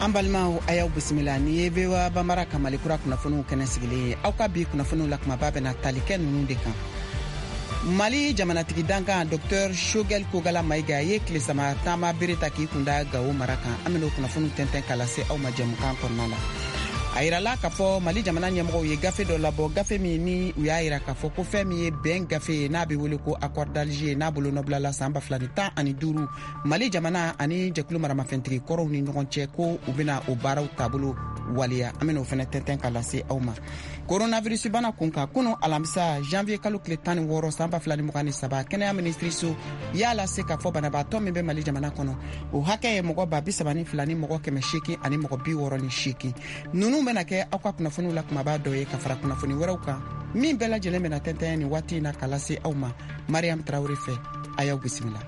Ambalmao ayaw bisimila ni yebewa bamara kamali kura kunafunu kene sigile au ka bi kunafunu la kuma babe na talike nunu de kan. Mali jamanatigi dankan Dr. Shogel Kogala Maiga ye kile sama tama birita ki kunda gawo maraka amino kunafunu tenten kalase au majamukan kornala. Airala kafo Mali jamana nyamgo ye gafe do labo gafe mi ni uyaira kafo ko femi ye ben gafe na bi wole ko accord d'Alger na bolo nobla la samba flani tan ani duru Mali jamana ani jekulu marama fentri koro ni nyon che ko ubina o baraw tabulu waliya ameno fene tenten kalase awma coronavirus bana kunka kuno alamsa janvier kalu kletani woro samba flani mukani saba kene ya ministri su yala se kafo bana ba to be Mali jamana kono o hake mogo ba bisabani flani mogo keme shiki ani mogo bi woro ni shiki nunu mena ke akwa kunafunu la kuma ba doye ka fara kunafuni werauka min bela jele mena tenten ni wati na kalase awma Mariam Traoré fe ayaw bismillah.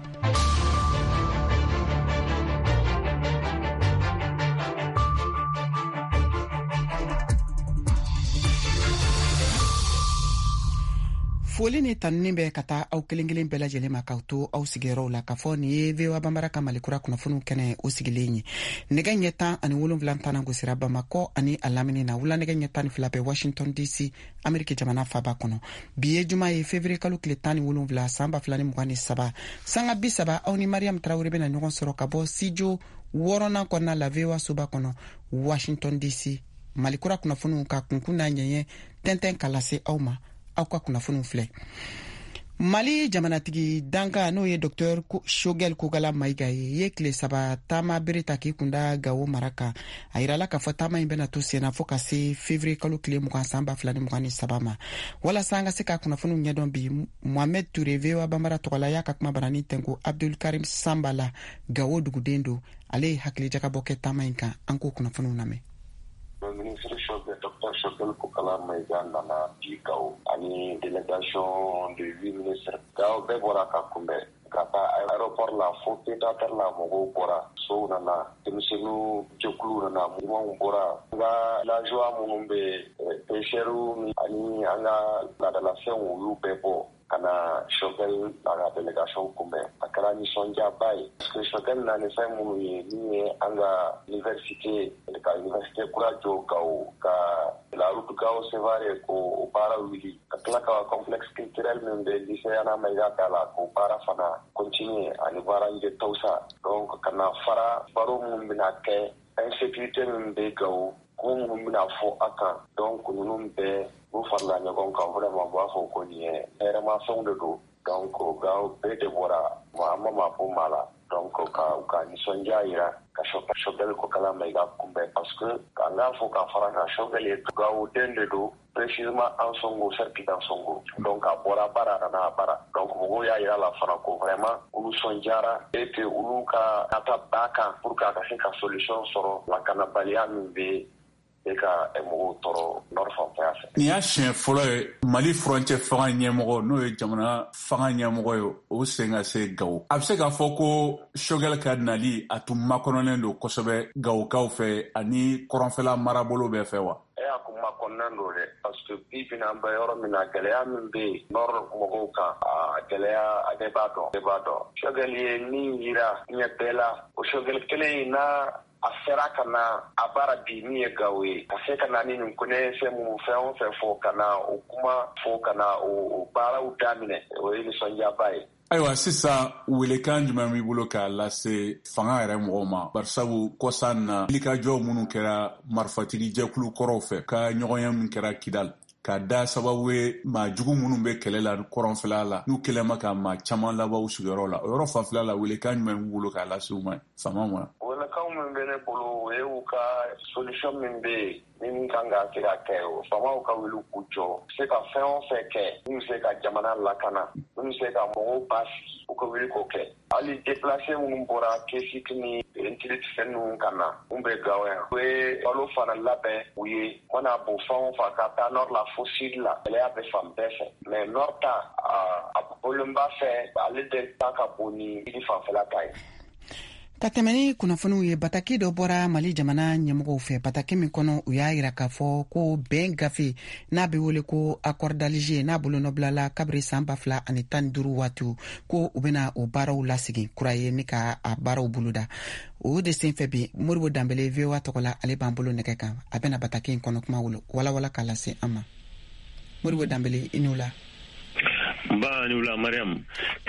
Foli ni tanni be kata au kelingilin bela jele makauto au sigero la kafoni ye vewa bambara kamali kura kunafunu kene o sigilenyi nega nyeta ani wolum vlantana gusira Bamako ani alamini na wula nega nyeta ni filape Washington DC Amerika jamana faba kono biye juma ye février kalu kletani wolum vla samba flani mugani saba sanga bisaba au ni Mariam Traoré be na nyogon soro kabo sijo worona kona la vewa suba kono Washington DC malikura kunafunu ka kunkuna nyenye tenten kalase auma au ka kunafunu fle Mali jamanatigi danka no ye Dr. Shogel Kogala Maiga ye kile saba tama birita ki kunda gawo maraka airala ka fatama imbena to sena foka se février kalu kile mukan samba flani mukani sabama wala sanga se ka kunafunu nyadon bi Mohamed Touré vewa bambara tokala ya kakuma barani tengo Abdul Karim Sambala gawo dugudendo ale hakili jaka boke tama inka anko kunafunu name ministre Dr. Shogel Kogala Maiga nana Pikao ani délégation de 8 ministres Gao Bebora Kakumbe kata aéroport la fote tatar la mogo bora so nana temisenu jokulu nana mo bora la joie munumbe pecheru ani anga la relation yu bebo kana Shogel la délégation kumbe akara ni sonja bay que Shogel na ne sai munu ni anga université kurajo ka la route gao sevare ko para wili kala ka complexe culturel membe lycée ana maiga kala ko para fana continuer ani varanje tausa donc kana fara baro mun bina ke insécurité membe gao ko mun bina fo aka donc nunum be bu farla nyagon kan vraiment ba fo ko ni era ma son de do donc gao be de bora ma po mala donc ka ni sonja ira ka Shogel Kogala Maiga kumbe parce que kana fo ka fara ka Shogel e gao dende do précisément en songo circuit en songo donc a bora bara na bara donc mo ya ira la fara ko vraiment ulu sonjara et que ulu ka ata baka pour ka se ka solution soro la kana balia mbe eka emo toro norfon passe ni a chien folo Mali frontière fanga nyemgo no e jamana fanga nyemgo yo o senga se gawo abse ga foko Shogel Kadnali atumma kononen do kosobe gawo kawfe ani koronfela marabolo be fewa kuma konnando de parce que pipina ba yoro mina geleya min be nor mogo ka geleya adebado Shogel ye ni yira nyebela o Shogel kele na afera kana abara bi ni gawe afe kana ni nkune se mu fe fo kana o kuma fo kana o bara udamine o ni sonja bai aywa sisa welekan jumɛn b'i bolo k'a lase fanga yɛrɛ mɔgɔw ma barisabu kɔsan na wilikajɔ minnu kɛra marifatigi jɛkulu kɔrɔw fɛ ka ɲɔgɔnya min kɛra Kidal ka da sababu ye maa jugu minnu bɛ kɛlɛ la kɔrɔnfɛla la n'u kɛlen ma ka maa caman laban u sigiyɔrɔ la o yɔrɔ fanfɛla la welekan jumɛn b'i bolo k'a lase u ma fama ma welekan min bɛ ne bolo o ye u ka solution min bɛ yen min kan ka se ka kɛ o famaw ka wuli k'u jɔ se ka fɛn o fɛn kɛ min se ka jamana lakana min se ka mɔgɔw basigi u ka wuli k'o kɛ hali déplacé minnu bɔra kesik ni intellectuel ninnu ka na mun bɛ gawo yan u ye balo fana labɛn u ye mana bon fɛn o fɛn ka taa nord la fo sud la gɛlɛya bɛ fan bɛɛ fɛ mais nord ta a bɔlenba fɛ ale de ta ka bon ni sidi fanfɛla ta ye ka tɛmɛni kunnafoniw ye bataki dɔ bɔra mali jamana ɲɛmɔgɔw fɛ bataki min kɔnɔ u y'a yira k'a fɔ ko bɛn gafe n'a be wele ko accord d'Alger n'a bolo nɔbilala kabiri san 2015 waati ko u bena o baaraw lasigi kura ye ni ka a baaraw boloda o de senfɛ bi Moribo Danbele VOA tɔgɔla ale b'an bolo nɛgɛ kan a bena bataki in kɔnɔ kuma walawala k'a lase an ma. Moribo Danbele i n'u la. Ba ni wula Mariam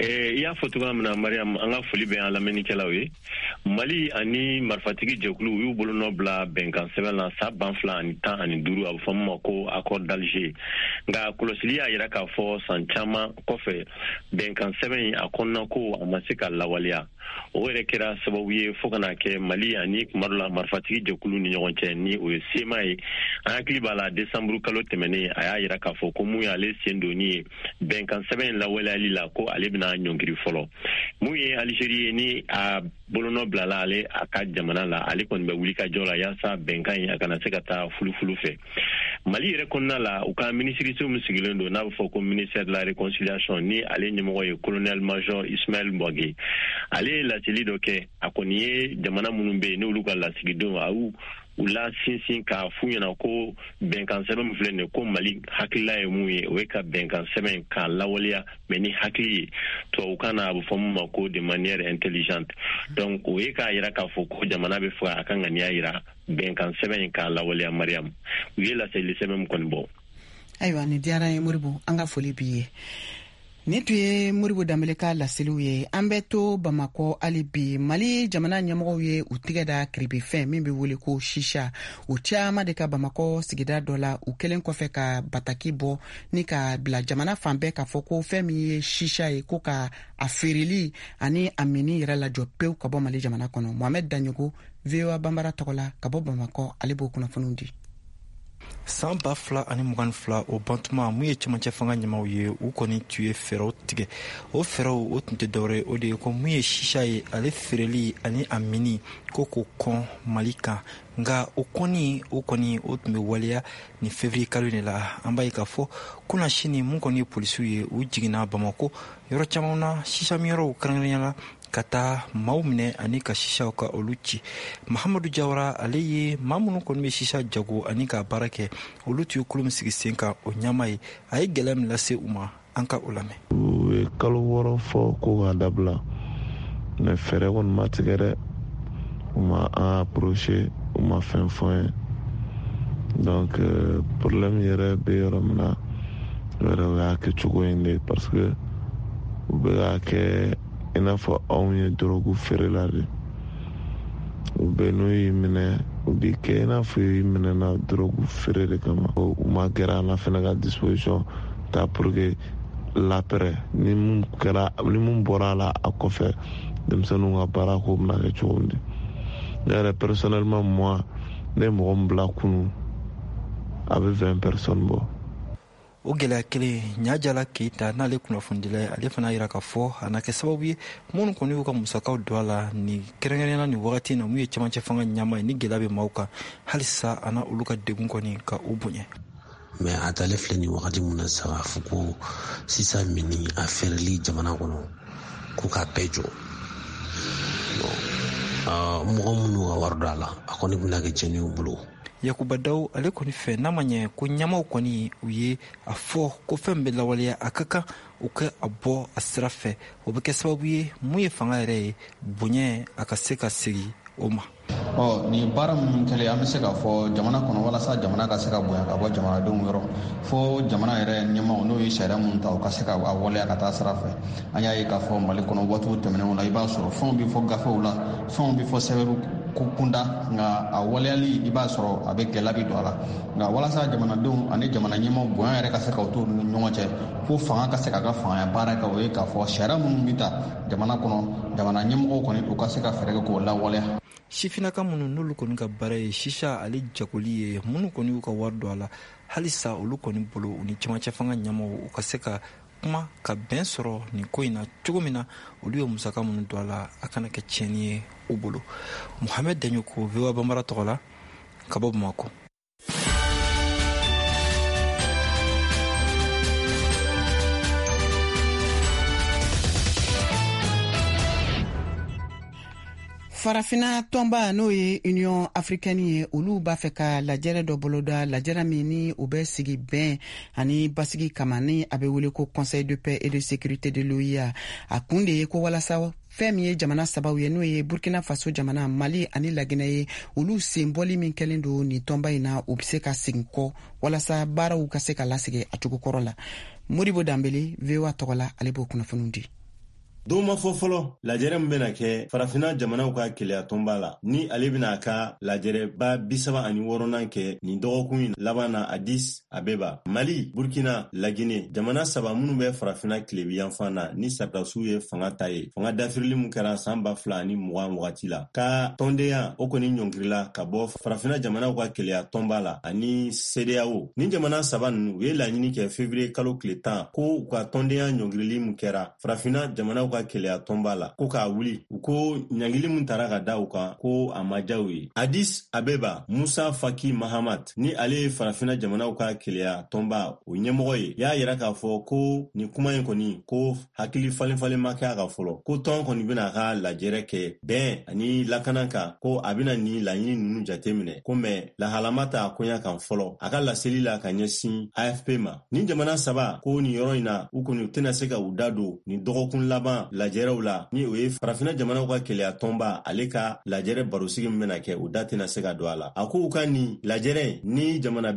i y'a fɔ cogoya min na Mariam an ka foli bɛ an lamɛnnikɛlaw ye Mali ani marifatigi jɛkulu u y'u bolonɔ bila bɛnkan sɛbɛn na sa 2015 a bɛ fɔ min ma ko accord d'Alger nka kɔlɔsili y'a yira k'a fɔ san caman kɔfɛ bɛnkan sɛbɛn a kɔnɔna ko a ma se ka lawaleya o yɛrɛ kɛra sababu ye fo kana kɛ Mali ani kuma dɔ la marifatigi jɛkulu ni ɲɔgɔn cɛ ni o ye sema ye an hakili b'a la décembre kalo tɛmɛnen a y'a yira k'a fɔ ko mun y'ale sen donni ye bɛnkan sɛbɛn lawaleyali la ko ale bɛna ɲɔngiri fɔlɔ mun ye Algérie ye ni a bolonɔ bilala ale a ka jamana la ale kɔni bɛ wuli ka jɔ la yaasa bɛnkan in a kana se ka taa fulufulu fɛ Mali yɛrɛ kɔnɔna la u ka minisiriso min sigilen don n'a bɛ fɔ ko ministère de la réconciliation ni ale ɲɛmɔgɔ ye colonel major Ismaël Boaké ale ye laseli dɔ kɛ a kɔni ye jamana minnu bɛ yen n'olu ka lasigidenw u la sinsin k'a f'u ɲɛna ko bɛnkan sɛbɛn min filɛ nin ye ko Mali hakilila ye mun ye o ye ka bɛnkan sɛbɛn k'a lawaleya mais ni hakili ye tubabukan na a bɛ fɔ min ma ko de manière intelligente donc o ye k'a yira k'a fɔ ko jamana bɛ fɛ a ka ŋaniya yira bɛnkan sɛbɛn k'a lawaleya Mariam u ye laseli sɛbɛn min kɔni bɔ. Ayiwa ni diyara ye Moribo an ka foli b'i ye. Ni tun ye Moribo Danbele ka laseliw ye an bɛ to Bamakɔ hali bi Mali jamana ɲɛmɔgɔw ye u tigɛ da kiribifɛn min bɛ wele ko shisha u caman de ka Bamakɔ sigida dɔ la u kelen kɔfɛ ka bataki bɔ ni ka bila jamana fan bɛɛ k'a fɔ ko fɛn min ye shisha ye ko ka a feereli ani a mini yɛrɛ lajɔ pewu ka bɔ Mali jamana kɔnɔ Mohamed Danyogo VOA Bambara tɔgɔla ka bɔ Bamakɔ ale b'o kunnafoniw di. san 2022 o bantuma mun ye cɛmancɛ fanga ɲɛmaw ye u kɔni tun ye fɛɛrɛw tigɛ o fɛɛrɛw o tun tɛ dɔwɛrɛ o de ye ko mun ye shisha ye ale feereli ani a mini ko k'o kɔn Mali kan nka o kɔni o tun bɛ waleya ni février kalo de la an b'a ye k'a fɔ kunna sini mun kɔni ye polisiw ye u jiginna Bamakɔ yɔrɔ caman na shisha miyɔrɔw kɛrɛnkɛrɛnyala ka taa maaw minɛ ani ka shishaw ka olu ci Mahamadu Jawara ale ye maa minnu kɔni bɛ shisha jago ani ka baara kɛ olu tun ye kulo min sigi sen kan o ɲama ye a ye gɛlɛya min lase u ma an ka o lamɛn. U ye kalo 6 fɔ ko k'a dabila mais fɛɛrɛ kɔni ma tigɛ dɛ u ma an approché u ma fɛn fɔ ye donc problème yɛrɛ bɛ yɔrɔ min na yɛrɛ o y'a kɛ cogo in de parce que u bɛ k'a kɛ i n'a fɔ anw ye dɔrɔgu feerela de u bɛ n'u y'i minɛ u b'i kɛ i n'a fɔ i minɛna dɔrɔgu feere de kama u ma gɛrɛ an na fɛnɛ ka disposition ta pour que l'après ni mun bɔra a la a kɔfɛ denmisɛnninw ka baara ko bɛna kɛ cogo min de ne yɛrɛ personnellement moi ne ye mɔgɔ min bila kunu a bɛ 20 personnes bɔ. O gɛlɛya kelen Ɲajala Keyita n'ale kunnafonidila ye ale fana yira k'a fɔ a na kɛ sababu ye minnu kɔni y'u ka musakaw don a la ni kɛrɛnkɛrɛnnenya ni wagati na mun ye cɛmancɛ fanga ɲama ye ni gɛlɛya bɛ maaw kan halisa a na olu ka degun kɔni ka u bonya. Mais a tale filɛ ni wagati mun na sa k'a fɔ ko sisan mini a feereli jamana kɔnɔ ko k'a bɛɛ jɔ mɔgɔ minnu ka wari don a la a kɔni bɛna kɛ cɛnni y'u bolo. Yakuba Daw ale kɔni fɛ n'a ma ɲɛ ko ɲamaw kɔni u ye a fɔ ko fɛn bɛ lawaleya a ka kan u ka a bɔ a sira fɛ o bɛ kɛ sababu ye mun ye fanga yɛrɛ ye bonya a ka se ka segin o ma. Ni baara minnu kɛlen an bɛ se k'a fɔ jamana kɔnɔ walasa jamana ka se ka bonya ka bɔ jamanadenw yɔrɔ fo jamana yɛrɛ ɲɛmaw n'o ye sariya minnu ta u ka se ka a waleya ka taa sira fɛ an y'a ye k'a fɔ Mali kɔnɔ waatiw tɛmɛnenw la i b'a sɔrɔ fɛnw bɛ fɔ gafew la fɛnw bɛ fɔ sɛbɛnw kunda nka a waleyali i b'a sɔrɔ a bɛ gɛlɛya bi don a la nka walasa jamanadenw ani jamana ɲɛmaw bonya yɛrɛ ka se ka to ni ɲɔgɔn cɛ fo fanga ka se ka fangaya baara kɛ o ye k'a fɔ sariya minnu bɛ ta jamana kɔnɔ jamana ɲɛmɔgɔw kɔni u ka se ka fɛɛrɛ kɛ k'o lawaleya. Sifinaka minnu n'olu kɔni ka baara ye shisha ale jagoli ye minnu kɔni y'u ka wari don a la halisa olu kɔni bolo u ni cɛmancɛ fanga ɲɛmaw u ka se ka kuma ka bɛn sɔrɔ nin ko in na cogo min na olu ye musaka minnu don a la a kana kɛ tiɲɛni ye u bolo. Mohamed Danyogo VOA Bambara tɔgɔla ka bɔ Bamakɔ. Farafina tɔnba n'o ye Union africaine ye olu b'a fɛ ka lajɛrɛ dɔ boloda lajɛrɛ min ni u bɛ sigi bɛn ani basigi kama ni a bɛ wele ko Conseil de paix et de sécurité de l'OIA a kun de ye ko walasa fɛn min ye jamana sabaw ye n'o ye Burkina Faso jamana, Mali ani Laginɛ ye olu sen bɔli min kɛlen don ni tɔnba in na u bɛ se ka segin kɔ walasa baaraw ka se ka lasigi a cogo kɔrɔ la. Modibo Dambele, VOA tɔgɔ la, ale b'o kunnafoniw di. Don ma fɔ fɔlɔ lajɛrɛ min bɛna kɛ farafina jamanaw ka keleya tɔnba la ni ale bɛna ka lajɛrɛba 36nan kɛ nin dɔgɔkun laban na Addis Abeba. Mali, Burkina, Laginɛ jamana saba minnu bɛ farafina kilebiyanfan na ni sardasiw ye fanga ta ye. Fanga dafirili min kɛra san 2020 wagati la ka tɔndenya o kɔni ɲɔngirila ka bɔ farafina jamanaw ka keleya tɔnba la ani CEDEAO. Ni jamana saba ninnu u ye laɲini kɛ février kalo tile 10 ko u ka tɔndenya ɲɔngirili min kɛra farafina jamanaw ka keleya tɔnba la ko k'a wuli u ko ɲangili min tara ka da u kan ko a ma diya u ye. Addis Abeba, Musa Faki Mahamat ni ale ye farafina jamanaw ka keleya tɔnba o ɲɛmɔgɔ ye y'a yira k'a fɔ ko ni kuma in kɔni ko hakili falen ma kɛ a ka fɔlɔ ko tɔn kɔni bɛna a ka lajɛrɛ kɛ bɛn ani lakana kan ko a bɛna ni laɲini ninnu jate minɛ ko mɛ lahalama ta koɲa kan fɔlɔ a ka laseli la ka ɲɛsin AFP ma. Ni jamana saba ko ni yɔrɔ in na u kɔni tɛna se ka u da don ni dɔgɔkun laban lajɛrɛw la ni o ye farafina jamanaw ka keleya tɔnba ale ka lajɛrɛ barosigi min bɛna kɛ u da tɛna se ka don a la. A ko u ka ni lajɛrɛ ni jamana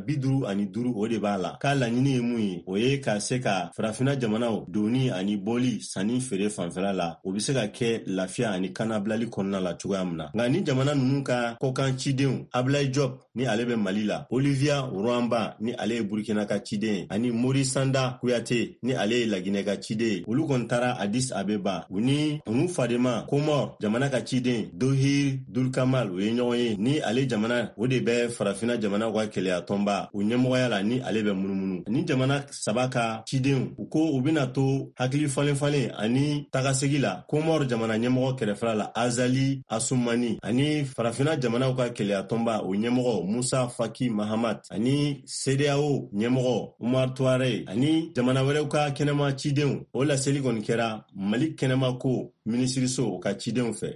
55 o de b'a la k'a laɲini ye mun ye o ye ka se ka farafina jamanaw doni ani bɔli sanni feere fanfɛla la o bɛ se ka kɛ lafiya ani kanabilali kɔnɔna la cogoya min na. Nka ni jamana ninnu ka kɔkan cidenw Ablaye Diop ni ale bɛ Mali la, Olivia Ruamba ni ale ye Burkina ka ciden ani Mori Sanda Kuyate ni ale ye Laginɛ ka ciden olu kɔni taara Addis Abeba u ni unu fadema Komor jamana ka ciden Dohir Dulkamal u ye ɲɔgɔn ye ni ale jamana o de bɛ farafina jamana ka keleya tɔnba u ɲɛmɔgɔya la ni ale bɛ munumunu. Ni jamana saba ka cidenw u ko u bɛna to hakili falen ani tagasegi la. Komor jamana ɲɛmɔgɔ kɛrɛfɛla la Azali Asumani ani farafina jamanaw ka keleya tɔnba u ɲɛmɔgɔ Musa Faki Mahamat ani CEDEAO ɲɛmɔgɔ Umar Touare ani jamana wɛrɛw ka kɛnɛma cidenw o laseli kɔni kɛra Mali kɛnɛma ko minisiriso ka cidenw fɛ.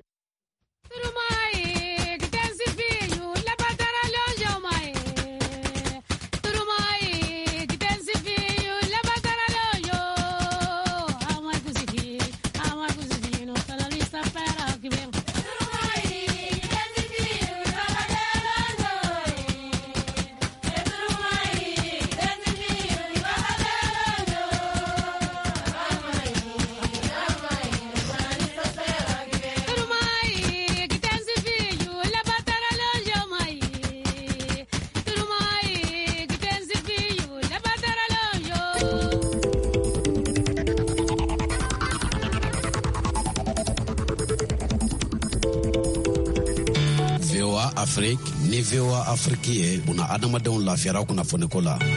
Afrique ni VOA Afrique ye una adamadenw lafiyara kunnafoni ko la.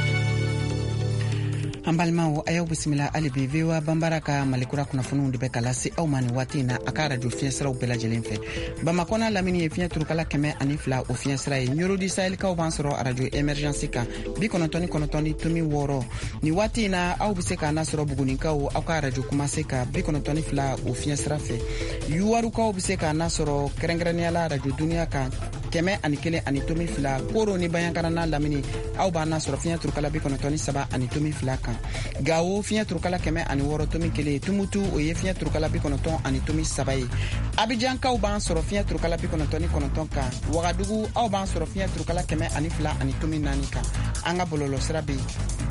An balimaw a y'aw bisimila hali bi VOA Bambara ka malikura kunnafoniw de bɛ ka lase aw ma nin waati in na a ka radio fiɲɛsiraw bɛɛ lajɛlen fɛ. Bamakɔ n'a lamini ye fiɲɛ turukala 102 o fiɲɛsira ye. Ɲorodi Sahɛlikaw b'an sɔrɔ radio Emergence kan 99.6. Ni waati in na aw bɛ se k'an lasɔrɔ Bugunikaw aw ka radio Kumase ka 92 o fiɲɛsira fɛ. Yuwarukaw bɛ se k'an lasɔrɔ kɛrɛnkɛrɛnnenya radio Dunuya kan 101.2. Koro ni Bayankara n'a lamini aw b'an lasɔrɔ fiɲɛ turukala 97.2 kan. Gawo fiɲɛ turukala 106.1. Tumutu o ye fiɲɛ turukala 93 ye. Abidjankaw b'an sɔrɔ fiɲɛ turukala 99 kan. Wagadugu aw b'an sɔrɔ fiɲɛ turukala 102.4 kan. An ka bɔlɔlɔ sira bɛ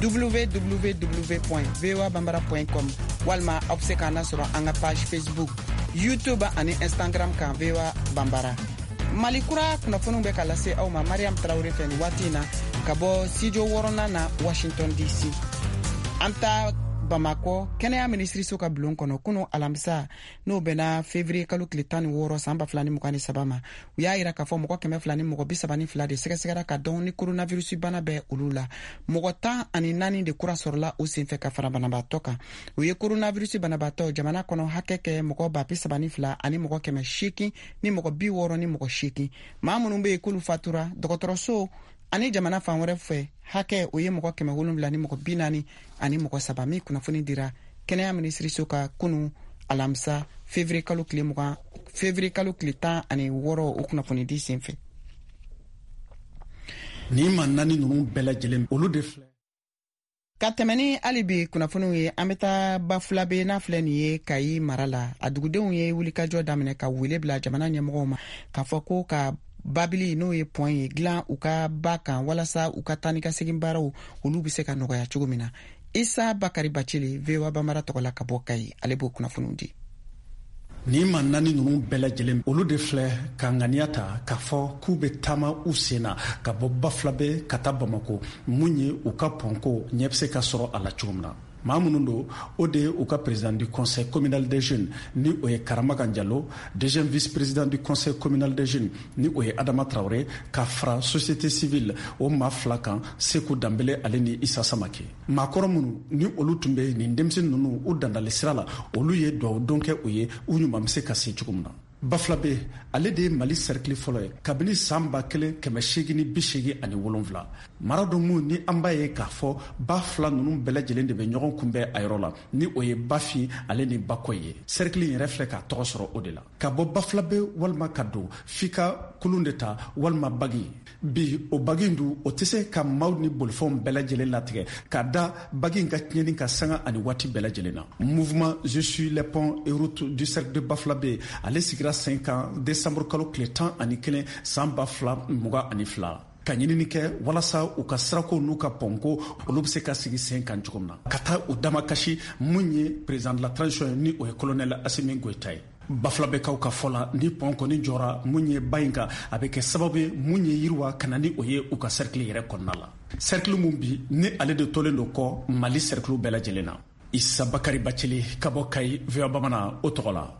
www.voabambara.com walima aw bɛ se k'an lasɔrɔ an ka page Facebook, YouTube ani Instagram kan VOA Bambara. Malikura kunnafoniw bɛ ka lase aw ma Mariam Traoré fɛ nin waati in na ka bɔ studio 6nan na Washington DC. An ta Bamako kɛnɛya minisiriso ka bulon kɔnɔ kunu alamisa n'o bɛna février kalo tile 16 san 2023 ma u y'a yira k'a fɔ mɔgɔ 200 ni mɔgɔ 32 de sɛgɛsɛgɛra ka dɔn ni coronavirus bana bɛ olu la. Mɔgɔ 14 de kura sɔrɔla o senfɛ ka fara banabaatɔ kan. U ye coronavirus banabaatɔ jamana kɔnɔ hakɛ kɛ mɔgɔ 32 ani mɔgɔ 800 ni mɔgɔ 60 ni mɔgɔ 8. Maa minnu bɛ yen k'olu fatura dɔgɔtɔrɔso ani jamana fan wɛrɛ fɛ hakɛ o ye mɔgɔ 700 ni mɔgɔ 40 ani mɔgɔ 7 min kunnafoni dira kɛnɛya minisiriso ka kunu alamisa février kalo tile 10 ani 6 o kunnafoni di senfɛ. Ni ma naani ninnu bɛɛ lajɛlen olu de filɛ. Ka tɛmɛ ni hali bi kunnafoniw ye, an bɛ taa Bafulabe n'a filɛ nin ye Kayi mara la. A dugudenw ye wulikajɔ daminɛ ka wele bila jamana ɲɛmɔgɔw ma k'a fɔ ko ka babili n'o ye pɔn ye dilan u ka ba kan walasa u ka taa ni ka segin baaraw olu bɛ se ka nɔgɔya cogo min na. Isa Bakari Bacili, VOA Bambara tɔgɔ la ka bɔ Kayi, ale b'o kunnafoniw di. Ni ma naani ninnu bɛɛ lajɛlen olu de filɛ ka ŋaniya ta k'a fɔ k'u bɛ taama u sen na ka bɔ Bafulabe ka taa Bamako mun ye u ka pɔnko ɲɛ bɛ se ka sɔrɔ a la cogo min na. maa minnu don o de ye u ka président du conseil communal des jeunes ni o ye Karamagan Diallo, deuxième vice-président du conseil communal des jeunes ni o ye Adama Traoré, ka fara société civile o maa fila kan Seku Dambele ale ni Isa Samake. Maakɔrɔ minnu ni olu tun bɛ nin denmisɛnnin ninnu u dandali sira la, olu ye duwawudon kɛ u ye u ɲuman bɛ se ka se cogo min na. Bafulabe ale de ye Mali cercle fɔlɔ ye kabini san 1887 mara dɔ mun ni an b'a ye k'a fɔ ba fila ninnu bɛɛ lajɛlen de bɛ ɲɔgɔn kunbɛn a yɔrɔ la ni o ye Bafi ale ni Bakoye ye. Cercle in yɛrɛ filɛ k'a tɔgɔ sɔrɔ o de la. Ka bɔ Bafulabe walima ka don f'i ka kulun de ta walima bagi. Bi o bagi in dun o tɛ se ka maaw ni bolifɛnw bɛɛ lajɛlen latigɛ k'a da bagi in ka tiɲɛni ka sanga ani waati bɛɛ lajɛlen na. Mouvement Je suis les ponts et routes du cercle de Bafulabe ale sigira 5 ans décembre kalo tile 11 san 2022 ka ɲinini kɛ walasa u ka sirako n'u ka pɔnko olu bɛ se ka sigi sen kan cogo min na ka taa u dama kasi mun ye président de la transition ni o ye colonel Assimi Goïta ye. Bafulabekaw ka fɔ la ni pɔn kɔni jɔra mun ye ba in kan a bɛ kɛ sababu ye mun ye yiriwa ka na ni o ye u ka cercle yɛrɛ kɔnɔna la. Cercle mun bi ni ale de tolen don kɔ Mali cercle bɛɛ lajɛlen na. Isa Bakari Bacili ka bɔ Kayi, VOA Bamanan o tɔgɔ la.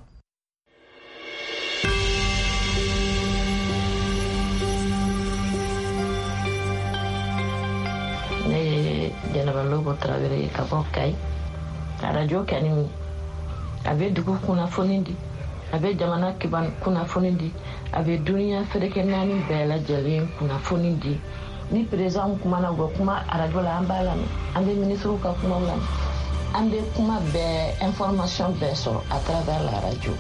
Ne Jɛnɛba Lobo Tarawele ka bɔ Kayi. Radio kɛni a bɛ dugu kunnafoni di, a bɛ jamana kiban kunnafoni di, a bɛ duniya fɛrɛkɛ naani bɛɛ lajɛlen kunnafoni di. Ni président kumana bɔ kuma radio la an b'a lamɛn, an bɛ ministre ka kumaw lamɛn, an bɛ kuma bɛɛ information bɛɛ sɔrɔ à travers la radio.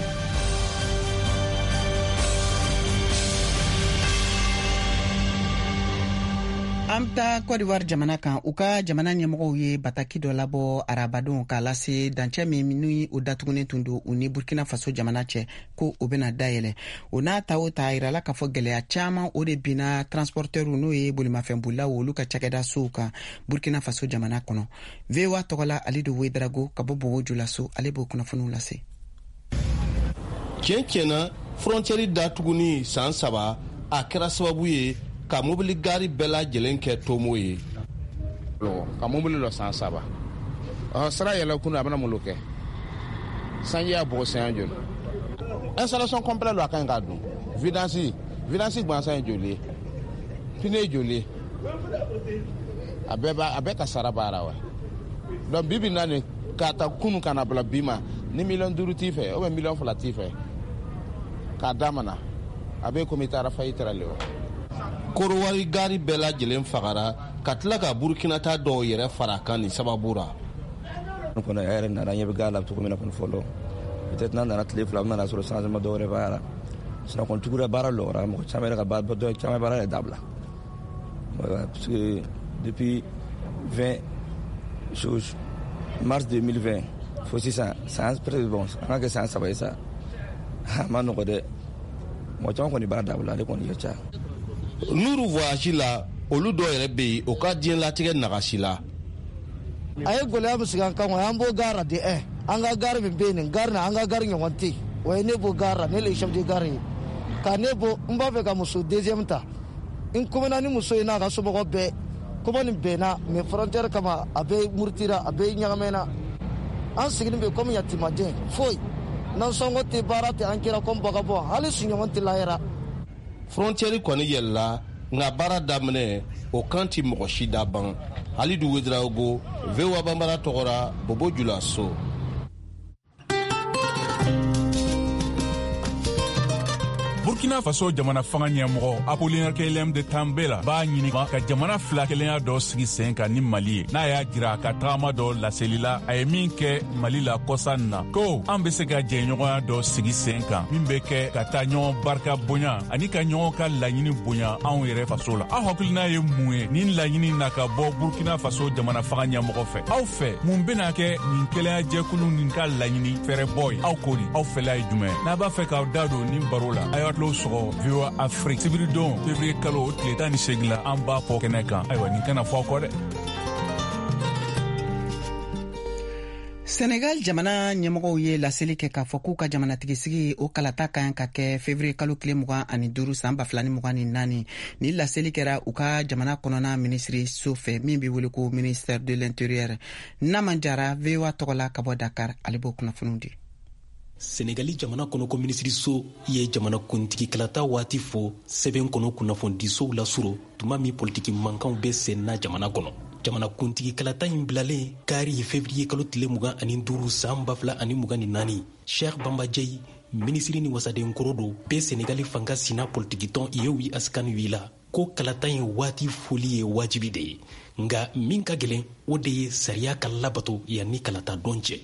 An bɛ Côte d'Ivoire jamana kan u ka jamana ɲɛmɔgɔw ye bataki dɔ labɔ arabadenw k'a lase dancɛ min ni o datugunen tun don u ni Burkina Faso jamana cɛ ko o bɛna dayɛlɛ. O n'a ta o ta yirala k'a fɔ gɛlɛya caman o de binna transporteurs n'o ye bolimafɛnbolilaw olu ka cakɛda sow kan Burkina Faso jamana kɔnɔ. VOA tɔgɔ la Alidu Wedrago ka bɔ Bogojulaso ale b'o kunnafoniw lase. Tiɲɛ na frontière datuguni san 3 a kɛra sababu ye ka mobili gari bɛɛ lajɛlen kɛ tomo ye. Ka mobili lɔ san 3 sira yɛlɛ kun a bɛna mun kɛ sanji y'a bɔ san joli installation complète lɔ a kan ka dun vidange gansan ye joli pine joli a bɛɛ ka sara baara wa donc bibi na ni ka ta kunu kana bila bi ma ni 5 millions t'i fɛ ou bien 2 millions t'i fɛ k'a damana a bɛ komi taara fayitara le wa. Korowari gari bɛɛ lajɛlen fagara ka tila ka Burkina ta dɔw yɛrɛ fara kan ni sababu ra. Kɔnɔ yɛrɛ nana ɲɛ bɛ gari la cogo min na fɔlɔ peut-être n'a nana tile fila nana sɔrɔ changement dɔw yɛrɛ b'a la sinon kɔni tugura baara lɔgɔra mɔgɔ caman yɛrɛ ka baara caman baara yɛrɛ dabila parce que depuis 20 mars 2020 fo sisan san peut-être bon an ka kɛ san 3 ye sa a ma nɔgɔ dɛ mɔgɔ caman kɔni b'a dabila ale kɔni ye ca. Nuru voyage la olu dɔw yɛrɛ bɛ yen o ka diɲɛ latigɛ nagasi la. A ye gɛlɛya min sigi an kan an b'o gari de an ka gari min bɛ yen nin gari na an ka gari ɲɔgɔn tɛ yen o ye ne b'o gari la ne le chef de gari ye ka ne bɔ n b'a fɛ ka muso deuxième ta n kumana ni muso ye n'a ka somɔgɔ bɛɛ kuma nin bɛnna mais frontière kama a bɛ murutira a bɛ ɲagamɛna an sigilen bɛ komi yatimaden foyi n'an sɔngɔ tɛ baara tɛ an kɛra comme bagabɔ hali siɲɔgɔn tɛ lahara. Frontière kɔni yɛlɛla nka baara daminɛ o kan ti mɔgɔ si da ban. Alidu Wedrago, VOA Bambara tɔgɔra Bogojulaso. Burkina Faso jamana fanga ɲɛmɔgɔ Apollinaire Kelem de Tambela b'a ɲini ka jamana fila kelenya dɔ sigi sen kan ni Mali ye. N'a y'a jira ka tagama dɔ laselila a ye min kɛ Mali la kɔsan na ko an bɛ se ka jɛɲɔgɔnya dɔ sigi sen kan min bɛ kɛ ka taa ɲɔgɔn barika bonya ani ka ɲɔgɔn ka laɲini bonya anw yɛrɛ faso la. Aw hakilina ye mun ye nin laɲini na ka bɔ Burkina Faso jamana fanga ɲɛmɔgɔ fɛ? Aw fɛ mun bɛna kɛ nin kelenya jɛkulu nin ka laɲini fɛrɛbɔ ye? Aw ko di? Aw fɛla ye jumɛn? N'a b'a fɛ k'aw da don nin baro la a y'aw tulo sɔgɔ VOA Afrique sibiridon février kalo tile 18 la an b'a fɔ kɛnɛ kan. Ayiwa nin kana fɔ aw kɔ dɛ. Senegal jamana ɲɛmɔgɔw ye laseli kɛ k'a fɔ k'u ka jamanatigi sigi o kalata ka ka kɛ février kalo tile 25 san 2024 ni laseli kɛra u ka jamana kɔnɔna ministre so fɛ min bɛ wele ko ministère de l'intérieur. Naman Jara VOA tɔgɔla ka bɔ Dakar ale b'o kunnafoniw di. Senegali jamana kɔnɔ ko minisiriso ye jamana kuntigi kalata waati fɔ sɛbɛn kɔnɔ kunnafonidisow la suro tuma min politiki mankanw bɛ senna jamana kɔnɔ. Jamana kuntigi kalata in bilalen kari février kalo tile 25 san 2024 Cheikh Bamba Dièye minisiri ni wasaden koro do bɛ Senegali fanga sina politiki tɔn Yewi Askani wila ko kalata in waati foli ye wajibi de ye nga min ka gɛlɛn o de ye sariya ka labato yanni kalata dɔn cɛ.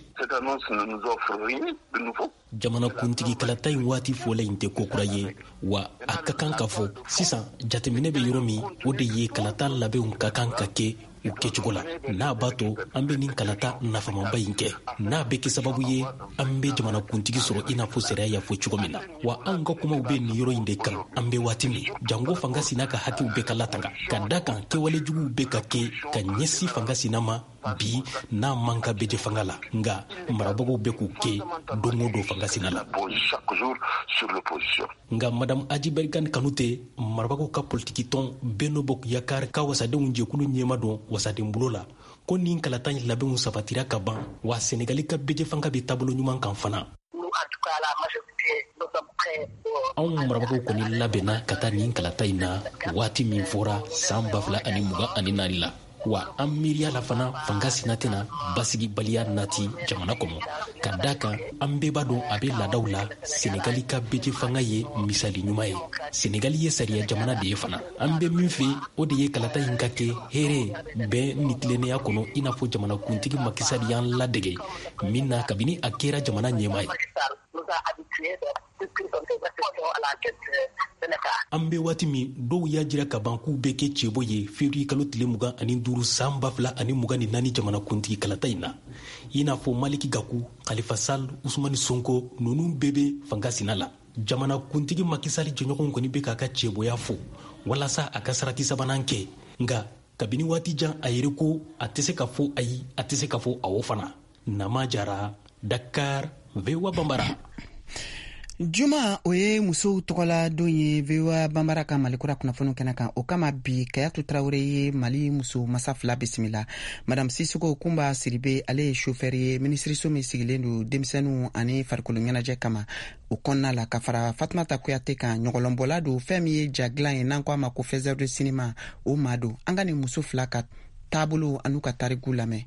Jamana kuntigi kalata in waati fɔla in tɛ kokura ye wa a ka kan ka fɔ sisan jateminɛ bɛ yɔrɔ min o de ye kalata labɛnw ka kan ka kɛ u kɛcogo la. N'a b'a to an bɛ nin kalata nafamaba in kɛ, n'a bɛ kɛ sababu ye an bɛ jamana kuntigi sɔrɔ i n'a fɔ sariya y'a fɔ cogo min na. Wa an ka kumaw bɛ nin yɔrɔ in de kan an bɛ waati min jango fanga sina ka hakiw bɛ ka latanga ka da kan kɛwale juguw bɛ ka kɛ ka ɲɛsi fanga sina ma bi n'a man ka bɛjɛ fanga la nga marabagaw bɛ k'u kɛ don o don fanga sina la. Nga Madame Adji Bergane Kanouté marabagaw ka politiki tɔn Benno Bokk Yakaar ka wasadenw jɛkulu ɲɛma dɔn wasaden bolo la ko nin kalata in labɛnw sabatira ka ban wa Senegali ka bɛjɛ fanga bɛ taabolo ɲuman kan fana. Anw marabagaw kɔni labɛnna ka taa nin kalata in na waati min fɔra san 2024 la. Wa an miiriya la fana fanga sina tɛna basigi baliya nati jamana kɔnɔ ka da kan an bɛɛ b'a dɔn a bɛ laadaw la Senegali ka bɛjɛ fanga ye misali ɲuman ye. Senegali ye sariya jamana de ye fana an bɛ min fɛ o de ye kalata in ka kɛ hɛrɛ bɛn ni tilennenya kɔnɔ i n'a fɔ jamana kuntigi Macky Sall y'an ladege min na kabini a kɛra jamana ɲɛmaa ye. An bɛ waati min dɔw y'a jira ka ban k'u bɛ kɛ cɛbɔ ye février kalo tile 25 san 2024 jamana kuntigi kalata in na i n'a fɔ Maliki Gakou, Khalifa Sall, Ousmane Sonko ninnu bɛɛ bɛ fanga sina la. Jamana kuntigi Macky Sall jɛɲɔgɔnw kɔni bɛ k'a ka cɛbɔya fo walasa a ka sarati sabanan kɛ nka kabini waati jan a yɛrɛ ko a tɛ se ka fɔ ayi a tɛ se ka fɔ awɔ fana. Nama Jara, Dakar, VOA Bambara. Juma o ye musow tɔgɔla don ye VOA Bambara ka Malikura kunnafoni kɛnɛ kan o kama bi Kayatu Traoré ye Mali muso masa fila bisimila. Madame Sissoko Kumba Siribe ale ye chauffeur ye ministriso min sigilen don denmisɛnninw ani farikolo ɲɛnajɛ kama o kɔnɔna la ka fara Fatumata Kuyate kan ɲɔgɔlɔnbɔla don fɛn min ye jaglan ye n'an ko a ma ko faiseur de cinéma o ma don an ka nin muso fila ka taabolo an'u ka tariku lamɛn.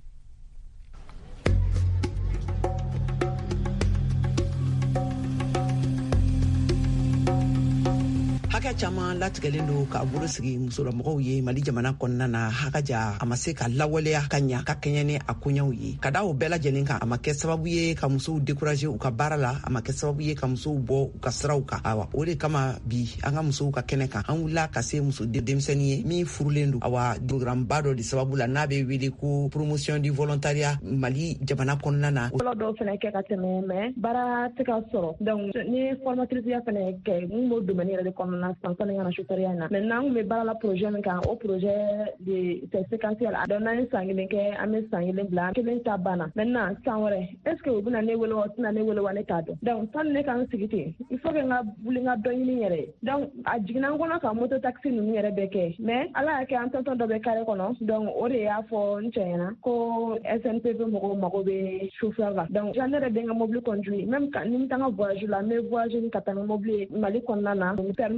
Haka caman latigɛlen don k'a bolo sigi musolamɔgɔw ye Mali jamana kɔnɔna na hakaja a ma se ka lawaleya ka ɲa ka kɛɲɛ ni a koɲɛw ye ka da o bɛɛ lajɛlen kan a ma kɛ sababu ye ka musow décourager u ka baara la a ma kɛ sababu ye ka musow bɔ u ka siraw kan awa o de kama bi an ka musow ka kɛnɛ kan an wulila ka se muso denmisɛnnin ye min furulen don awa programme ba dɔ de sababu la n'a bɛ wele ko promotion du volontariat Mali jamana kɔnɔna na o dɔw fɛnɛ kɛ ka tɛmɛ mais baara tɛ ka sɔrɔ donc ni formatrice ya fɛnɛ kɛ mun b'o domaine yɛrɛ de kɔnɔna sanfɛ ŋana chauffeuria na maintenant on me baara la projet min kan o projet de c'est séquentiel a donc n'an ye san kelen kɛ an bɛ san kelen bila kelen ta banna maintenant san wɛrɛ est ce que u bɛna ne wele wa tɛna ne wele wa ne t'a dɔn donc tan ne kan sigi ten il faut que n ka wuli n ka dɔ ɲini yɛrɛ ye donc a jiginna n kɔnɔ ka moto taxi ninnu yɛrɛ bɛɛ kɛ mais ala y'a kɛ an tonton dɔ bɛ carré kɔnɔ donc o de y'a fɔ n cɛ ɲɛna ko SNPP mɔgɔw mago bɛ chauffeur la donc ne yɛrɛ bɛ n ka mobili conduire même ni n bɛ taa n ka voyage la n bɛ voyager ni ka taa ni mobili ye Mali kɔnɔna na permis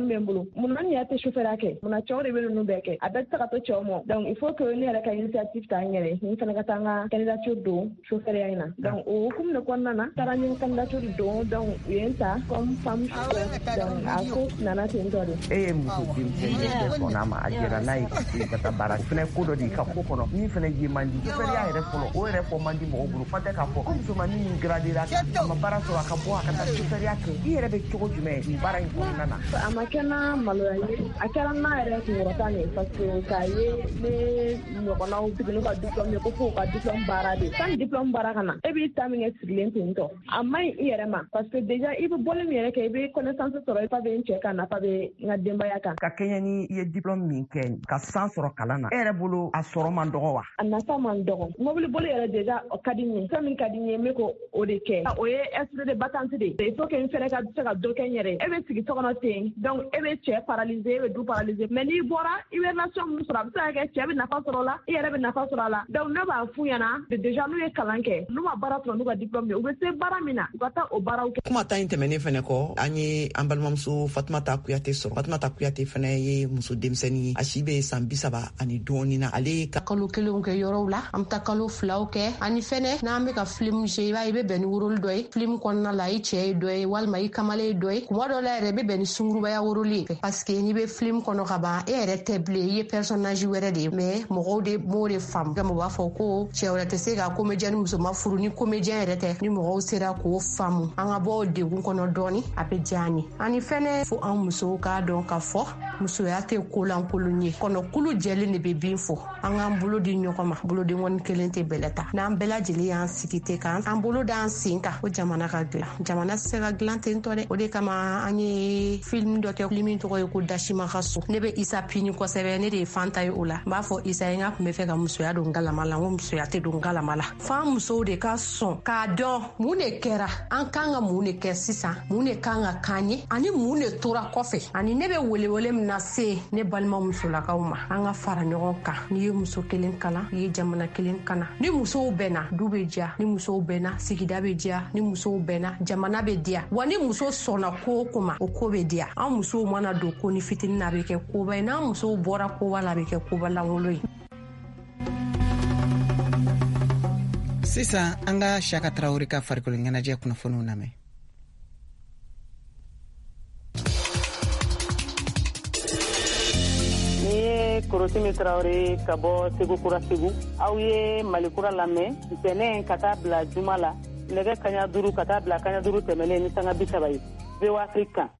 bɛ n bolo mun na ni y'a tɛ chauffeur kɛ mun na cɛw de bɛ ninnu bɛɛ kɛ a bɛɛ tɛ se ka to cɛw ma donc il faut que ne yɛrɛ ka initiative ta n yɛrɛ ni fana ka taa n ka candidature don chauffeur in na donc o hukumu de kɔnɔna na taara n ye candidature don donc u ye n ta comme femme chauffeur donc a ko nana ten tɔ de. E ye muso denmisɛnnin de sɔnna a ma a jɛra n'a ye ka taa baara fana ko dɔ de ka ko kɔnɔ min fana ye man di chauffeur yɛrɛ fɔlɔ o yɛrɛ fɔ man di mɔgɔw bolo fɔ tɛ k'a fɔ ko musomanin min gradera a ma baara sɔrɔ a ka bɔ a ka taa chauffeur kɛ i yɛrɛ bɛ cogo jumɛn nin baara in kɔnɔna na. a ma kɛ n na maloya ye a kɛra n na yɛrɛ kunkɔrɔta de parce que k'a ye ne ɲɔgɔnnaw sigini ka diplôme ye ko fo ka diplôme baara de sans diplôme baara ka na e b'i ta min kɛ sigilen ten tɔ a man ɲi i yɛrɛ ma parce que déjà i bɛ bɔli min yɛrɛ kɛ i bɛ connaissance sɔrɔ i fa bɛ n cɛ kan nafa bɛ n ka denbaya kan. ka kɛɲɛ ni i ye diplôme min kɛ ka san sɔrɔ kalan na e yɛrɛ bolo a sɔrɔ man dɔgɔ wa. a nafa man dɔgɔ mobili boli yɛrɛ déjà o ka di n ye fɛn min ka di n ye n bɛ ko o de kɛ o ye extrait de vacances de il faut que n fɛnɛ ka se ka dɔ kɛ n yɛrɛ ye e bɛ sigi so kɔnɔ ten donc e bɛ cɛ paralyser e bɛ du paralyser mais n'i bɔra i bɛ relation min sɔrɔ a bɛ se ka kɛ cɛ bɛ nafa sɔrɔ o la i yɛrɛ bɛ nafa sɔrɔ a la donc ne b'a f'u ɲɛna déjà n'u ye kalan kɛ n'u ma baara sɔrɔ n'u ka diplôme ye u bɛ se baara min na u ka taa o baaraw kɛ. kuma ta in tɛmɛnen fɛnɛ kɔ an ye an balimamuso Fatumata Kuyate sɔrɔ. Fatumata Kuyate fɛnɛ ye muso denmisɛnnin ye a si bɛ san 30 ani dɔɔnin na ale ka kalo 1 kɛ yɔrɔw la an bɛ taa kalo 2 kɛ ani fɛnɛ n'an bɛ ka film jouer i b'a ye i bɛ bɛn ni woroli dɔ ye film kɔnɔna la i cɛ ye dɔ ye walima i kamalen ye dɔ ye kuma dɔ la yɛrɛ i bɛ bɛn ni sungurubaya woroli ye parce que n'i bɛ film kɔnɔ ka ban e yɛrɛ tɛ bilen i ye personnage wɛrɛ de ye mais mɔgɔw de b'o de faamu u b'a fɔ ko cɛ wɛrɛ tɛ se ka comédien ni muso ma furu ni comédien yɛrɛ tɛ ni mɔgɔw sera k'o faamu an ka bɔ o degun kɔnɔ dɔɔni a bɛ diya an ye ani fɛnɛ fo an musow k'a dɔn ka fɔ musoya tɛ kolankolon ye kɔnɔkulu jɛlen de bɛ bin fɔ an k'an bolo di ɲɔgɔn ma bolodenkɔni kelen tɛ bɛlɛ ta n'an bɛɛ lajɛlen y'an sigi ten kan an bolo d'an sen kan o jamana ka dilan jamana tɛ se ka dilan ten tɔ dɛ o de kama an ye film dɔ kɛ min tɔgɔ ye ko Dashima ka so ne bɛ Isa pini kosɛbɛ ne de ye fanta ye o la n b'a fɔ Isa ye n ka tun bɛ fɛ ka musoya don galama la n ko musoya tɛ don galama la f'an musow de ka sɔn k'a dɔn mun de kɛra an kan ka mun de kɛ sisan mun de kan ka k'an ye ani mun de tora kɔfɛ ani ne bɛ welewele min na se ne balima musolakaw ma an ka fara ɲɔgɔn kan n'i ye muso kelen kalan i ye jamana kelen kalan ni musow bɛnna du bɛ diya ni musow bɛnna sigida bɛ diya ni musow bɛnna jamana bɛ diya wa ni muso sɔnna ko o ko ma o ko bɛ diya an musow mana don ko ni fitinin na a bɛ kɛ koba ye n'an musow bɔra koba la a bɛ kɛ koba lankolon ye. sisan an ka Siyaka Tarawele ka farikolo ɲɛnajɛ kunnafoniw lamɛn. Ni ye Korosimi Tarawele ka bɔ Segu Kura Segu aw ye Malikura lamɛn ntɛnɛn ka taa bila juma la nɛgɛ kaɲa 5 ka taa bila kaɲa 5 tɛmɛlen ni sanga 30 ye VOA Afrique.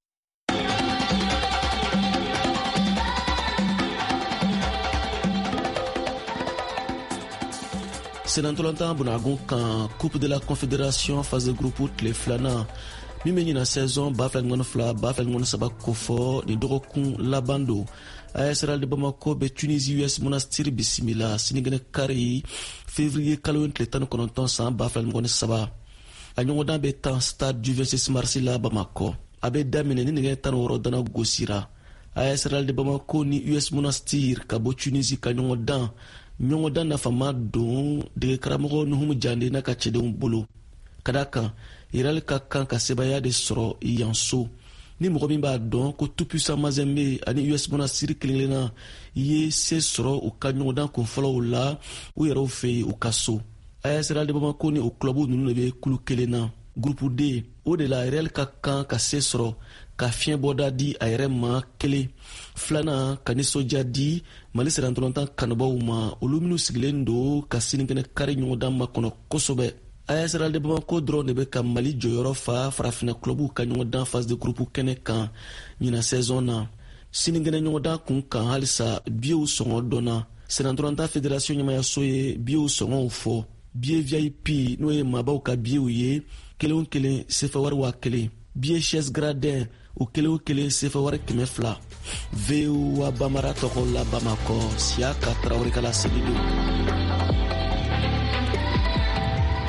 senatolanta bonagun kan coupe de la confédération phase de groupe tile 2nan min bɛ ɲina saison 2022 2023 kofɔ ni dɔgɔkun laban don AS Real de Bamako bɛ Tunisie US Monastir bisimila sinigɛnɛ kari février kalo tile 19 san 2023 a ɲɔgɔndan bɛ tan stade du 26 mars la Bamako a bɛ daminɛ ni nɛgɛ 16 dana gosira AS Real de Bamako ni US Monastir ka bɔ Tunisie ka ɲɔgɔndan nafama don dege karamɔgɔ Nuhumu Jande n'a ka cɛdenw bolo ka da kan Real ka kan ka sebaya de sɔrɔ yan so ni mɔgɔ min b'a dɔn ko tout puissant Mazembe ani US Monastir kelenkelenna ye se sɔrɔ u ka ɲɔgɔndan kunfɔlɔw la u yɛrɛw fɛ u ka so AS Real de Bamako ni o club ninnu de bɛ kulu kelen na groupe D o de la Real ka kan ka se sɔrɔ ka fiɲɛ bɔda di a yɛrɛ ma kelen filanan ka nisɔndiya di Mali senatolatan kanubaw ma olu minnu sigilen don ka sinikɛnɛ kari ɲɔgɔndan makɔnɔ kosɛbɛ AS Real de Bamako dɔrɔn de bɛ ka Mali jɔyɔrɔ fa farafinna clubw ka ɲɔgɔndan phase de groupe kɛnɛ kan ɲina saison na sinikɛnɛ ɲɔgɔndan kun kan halisa biyew sɔngɔ dɔnna senatolatan fédération ɲɛmayaso ye biyew sɔngɔw fɔ biye VIP n'o ye maabaw ka biyew ye kelen o kelen sefa wari 1000 biye chaise gradin o kelen o kelen sefa wari 200 VOA Bamara tɔgɔ la Bamako Siyaka Tarawele ka laseli don. An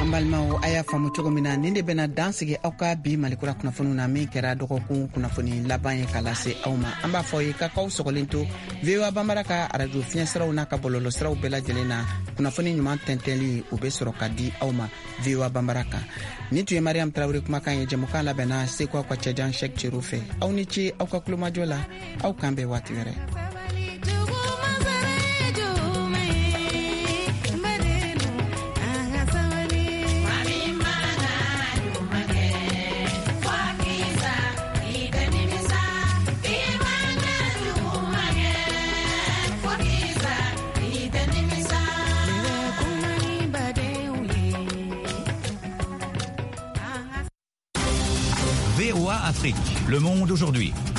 an balimaw a y'a faamu cogo min na nin de bena dansigi aw ka bi malikura kunnafoniw na min kɛra dɔgɔkun kunnafoni laban ye ka lase aw ma an b'a fɔ ye ka kaw sɔgɔlen to VOA banbara ka arajo fiɲɛsiraw n'a ka bɔlɔlɔ siraw bɛɛ lajɛlen na kunnafoni ɲuman tɛntɛnli o be sɔrɔ ka di aw ma VOA banbara kan ni tun ye Mariam Tarawele kumakan ye jɛmukan labɛnna Seku aw ka cɛjan Cheick Thierno fɛ aw ni ce aw ka kulomajɔ la aw kan bɛɛ waati wɛrɛ. VOA Afrique, le monde aujourd'hui.